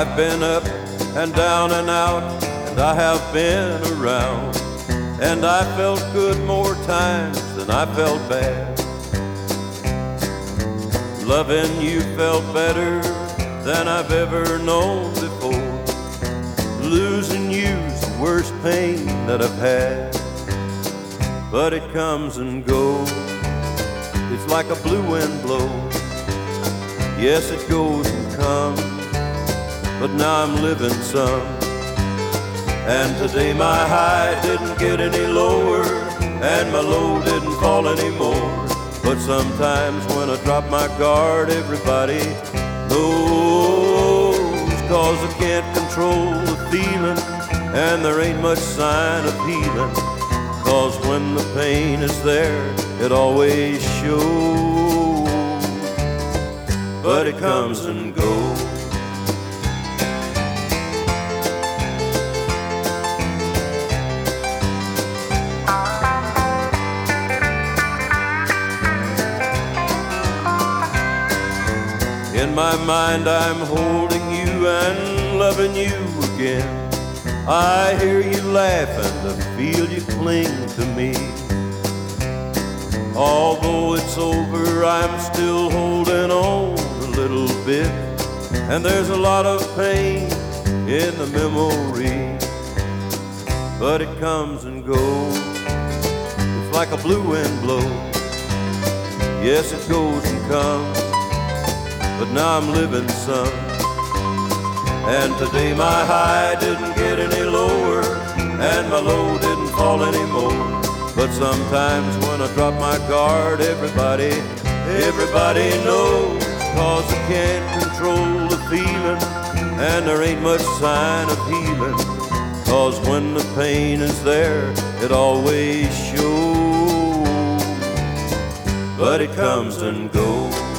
I've been up and down and out, and I have been around, and I felt good more times than I felt bad. Loving you felt better than I've ever known before. Losing you's the worst pain that I've had. But it comes and goes, it's like a blue wind blows. Yes, it goes and comes, but now I'm living some. And today my high didn't get any lower, and my low didn't fall anymore. But sometimes when I drop my guard, everybody knows. 'Cause I can't control the feeling, and there ain't much sign of healing. 'Cause when the pain is there, it always shows. But it comes and goes. In my mind I'm holding you and loving you again. I hear you laugh and I feel you cling to me. Although it's over, I'm still holding on a little bit, and there's a lot of pain in the memory. But it comes and goes, it's like a blue wind blows. Yes, it goes and comes, but now I'm living some. And today my high didn't get any lower, and my low didn't fall anymore. But sometimes when I drop my guard, everybody knows. 'Cause I can't control the feeling, and there ain't much sign of healing. 'Cause when the pain is there, it always shows. But it comes and goes.